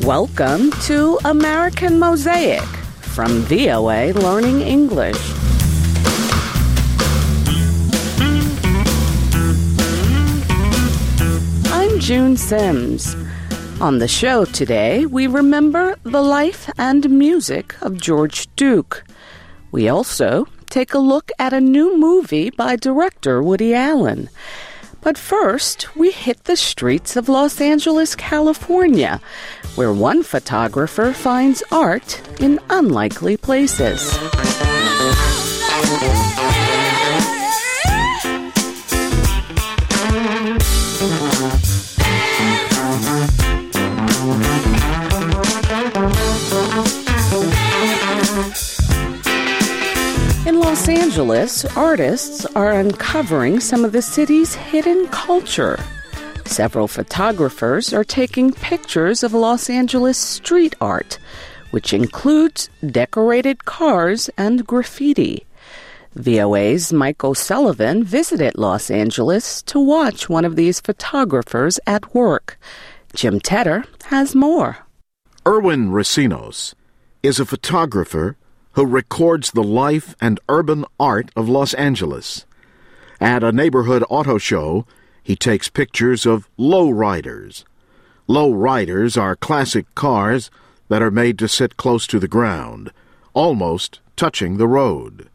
Welcome to American Mosaic from VOA Learning English. I'm June Sims. On the show today, we remember the life and music of George Duke. We also take a look at a new movie by director Woody Allen. But first, we hit the streets of Los Angeles, California, where one photographer finds art in unlikely places. In Los Angeles, artists are uncovering some of the city's hidden culture. Several photographers are taking pictures of Los Angeles street art, which includes decorated cars and graffiti. VOA's Mike O'Sullivan visited Los Angeles to watch one of these photographers at work. Jim Tedder has more. Erwin Racinos is a photographer who records the life and urban art of Los Angeles. At a neighborhood auto show, he takes pictures of lowriders. Lowriders are classic cars that are made to sit close to the ground, almost touching the road.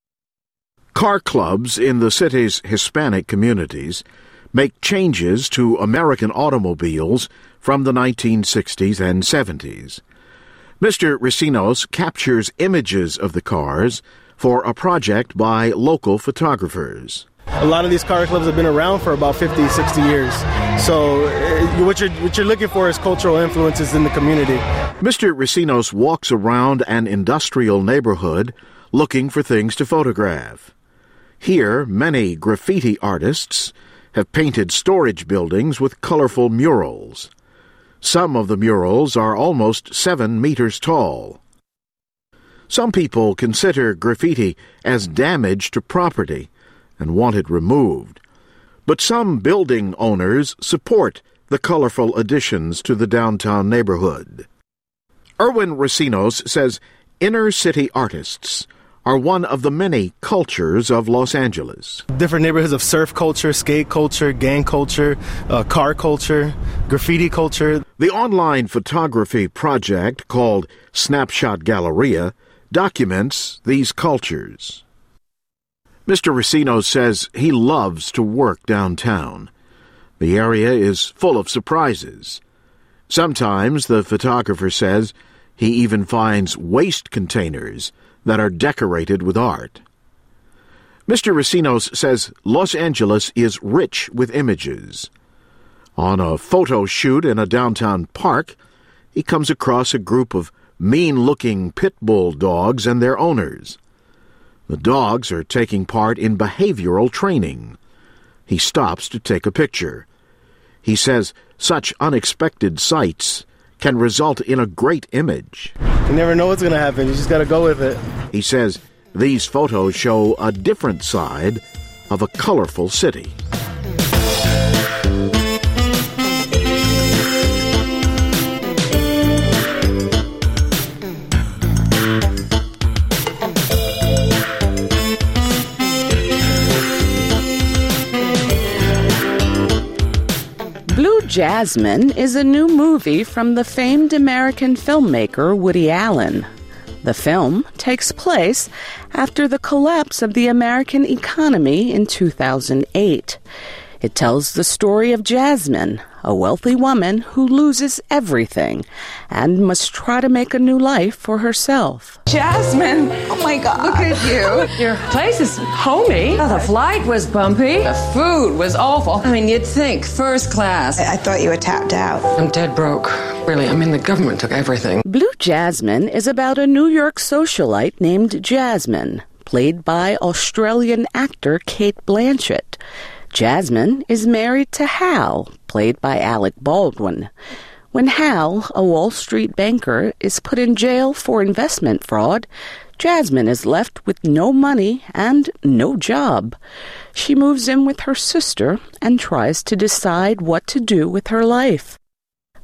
Car clubs in the city's Hispanic communities make changes to American automobiles from the 1960s and 70s. Mr. Racinos captures images of the cars for a project by local photographers. A lot of these car clubs have been around for about 50, 60 years. So what you're looking for is cultural influences in the community. Mr. Racinos walks around an industrial neighborhood looking for things to photograph. Here, many graffiti artists have painted storage buildings with colorful murals. Some of the murals are almost 7 meters tall. Some people consider graffiti as damage to property and want it removed. But some building owners support the colorful additions to the downtown neighborhood. Erwin Racinos says inner-city artists are one of the many cultures of Los Angeles. Different neighborhoods of surf culture, skate culture, gang culture, car culture, graffiti culture. The online photography project called Snapshot Galleria documents these cultures. Mr. Racinos says he loves to work downtown. The area is full of surprises. Sometimes, the photographer says, he even finds waste containers that are decorated with art. Mr. Racinos says Los Angeles is rich with images. On a photo shoot in a downtown park, he comes across a group of mean-looking pit bull dogs and their owners. The dogs are taking part in behavioral training. He stops to take a picture. He says such unexpected sights can result in a great image. You never know what's going to happen. You just got to go with it. He says these photos show a different side of a colorful city. Blue Jasmine is a new movie from the famed American filmmaker Woody Allen. The film takes place after the collapse of the American economy in 2008. It tells the story of Jasmine, a wealthy woman who loses everything and must try to make a new life for herself. Jasmine! Oh my God. Look at you. Your place is homey. Oh, the flight was bumpy. The food was awful. I mean, you'd think first class. I thought you were tapped out. I'm dead broke. Really, I mean, the government took everything. Blue Jasmine is about a New York socialite named Jasmine, played by Australian actor Cate Blanchett. Jasmine is married to Hal, played by Alec Baldwin. When Hal, a Wall Street banker, is put in jail for investment fraud, Jasmine is left with no money and no job. She moves in with her sister and tries to decide what to do with her life.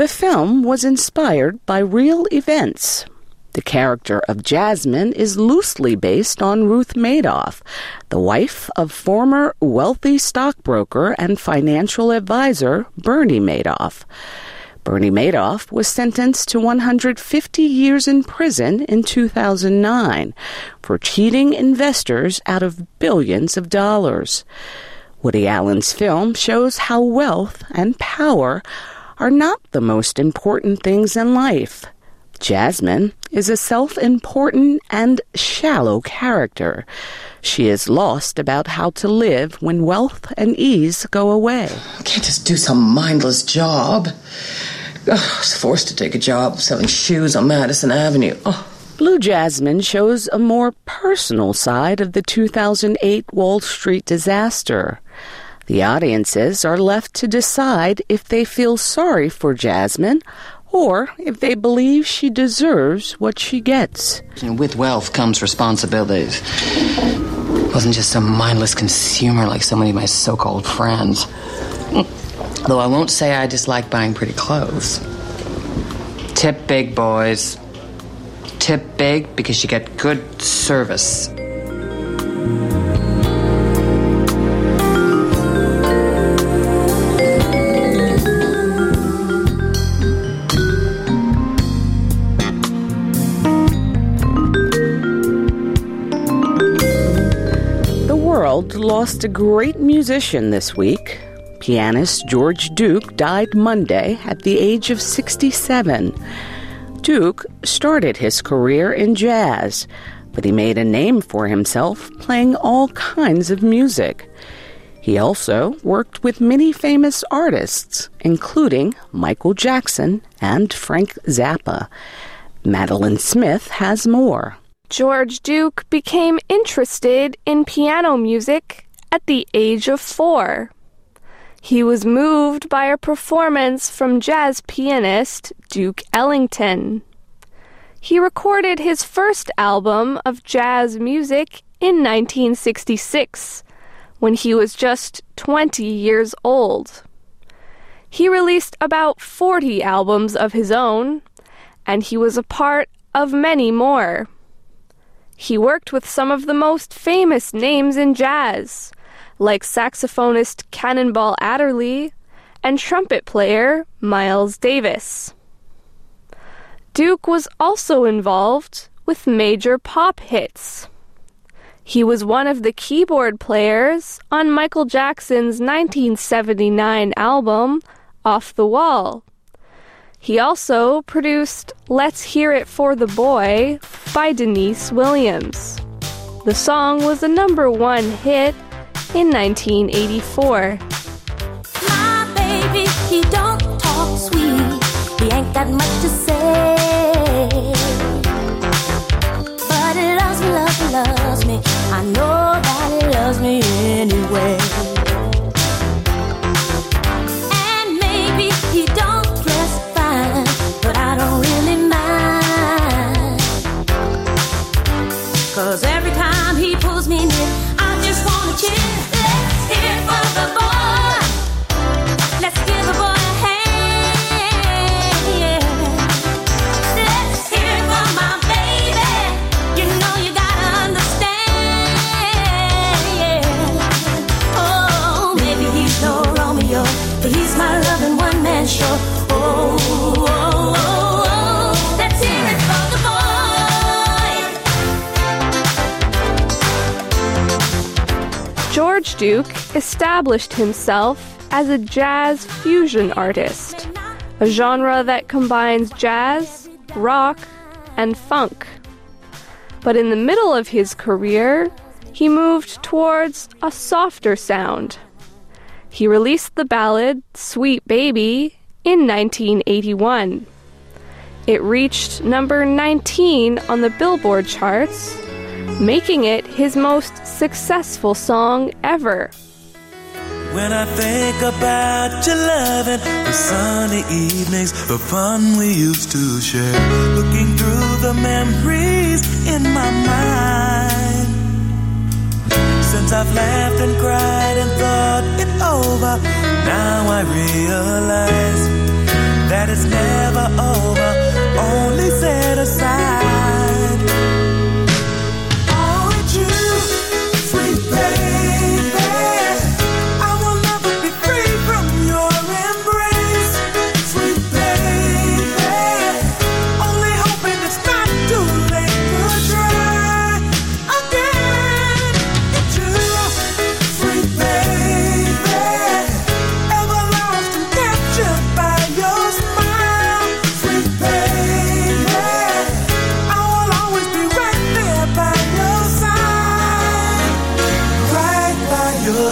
The film was inspired by real events. The character of Jasmine is loosely based on Ruth Madoff, the wife of former wealthy stockbroker and financial advisor Bernie Madoff. Bernie Madoff was sentenced to 150 years in prison in 2009 for cheating investors out of billions of dollars. Woody Allen's film shows how wealth and power are not the most important things in life. Jasmine is a self-important and shallow character. She is lost about how to live when wealth and ease go away. I can't just do some mindless job. I was forced to take a job selling shoes on Madison Avenue. Blue Jasmine shows a more personal side of the 2008 Wall Street disaster. The audiences are left to decide if they feel sorry for Jasmine or if they believe she deserves what she gets. With wealth comes responsibilities. I wasn't just some mindless consumer like so many of my so-called friends. Though I won't say I dislike buying pretty clothes. Tip big, boys. Tip big because you get good service. The world lost a great musician this week. Pianist George Duke died Monday at the age of 67. Duke started his career in jazz, but he made a name for himself playing all kinds of music. He also worked with many famous artists, including Michael Jackson and Frank Zappa. Madeline Smith has more. George Duke became interested in piano music at the age of 4. He was moved by a performance from jazz pianist Duke Ellington. He recorded his first album of jazz music in 1966, when he was just 20 years old. He released about 40 albums of his own, and he was a part of many more. He worked with some of the most famous names in jazz, like saxophonist Cannonball Adderley and trumpet player Miles Davis. Duke was also involved with major pop hits. He was one of the keyboard players on Michael Jackson's 1979 album, Off the Wall. He also produced Let's Hear It for the Boy by Denise Williams. The song was a #1 hit in 1984. My baby, he don't talk sweet. He ain't got much to say. But he loves me, loves me, loves me. I know that he loves me anyway. And maybe he don't dress fine, but I don't really mind. 'Cause every time he pulls me near, I just wanna cheer. Let's hear it for the boy. Let's give the boy a hand. Yeah. Let's hear it for my baby. You know you gotta understand. Yeah. Oh, maybe he's no Romeo, but he's my loving one-man show. Oh, oh, oh, oh. Let's hear it for the boy. George Duke established himself as a jazz fusion artist, a genre that combines jazz, rock, and funk. But in the middle of his career, he moved towards a softer sound. He released the ballad Sweet Baby in 1981. It reached number 19 on the Billboard charts, making it his most successful song ever. When I think about your loving, the sunny evenings, the fun we used to share, looking through the memories in my mind. Since I've laughed and cried and thought it over, now I realize that it's never over, only set aside. Only you, sweet baby, I will never be free from your embrace. Sweet baby, only hoping it's not too late to try again. It's you, sweet baby, ever lost and captured by your smile. Sweet baby, I will always be right there by your side, right by your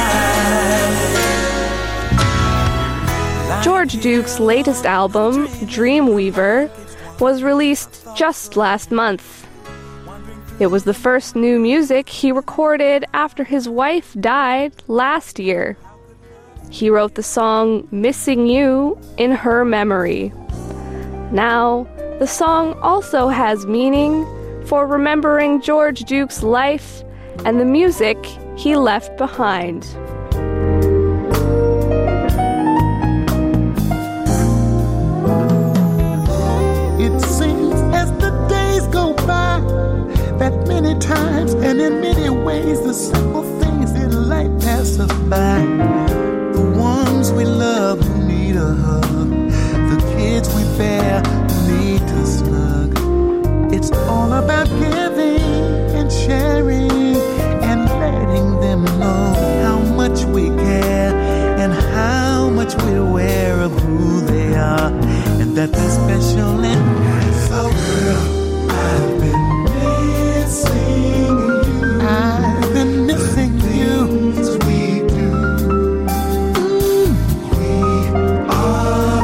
side. George Duke's latest album, Dreamweaver, was released just last month. It was the first new music he recorded after his wife died last year. He wrote the song Missing You in her memory. Now, the song also has meaning for remembering George Duke's life and the music he left behind. It seems as the days go by that many times and in many ways the simple things in life pass us by. The ones we love who need a hug, the kids we bear who need to snug. It's all about giving and sharing and letting them know how much we care and how much we're aware of who they are and that they're special and so girl, I've been missing you. I've been missing you. Sweet you. We are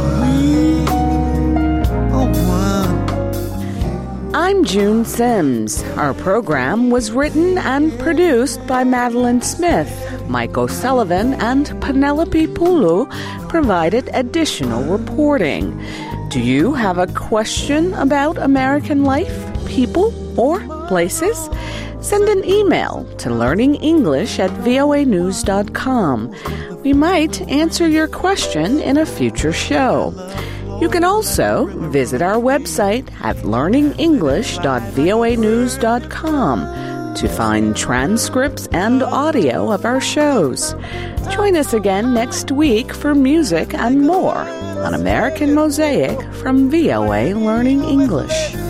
one. I'm June Sims. Our program was written and produced by Madeline Smith. Mike O'Sullivan and Penelope Pulu provided additional reporting. Do you have a question about American life, people, or places? Send an email to learningenglish@voanews.com. We might answer your question in a future show. You can also visit our website at learningenglish.voanews.com to find transcripts and audio of our shows. Join us again next week for music and more on American Mosaic from VOA Learning English.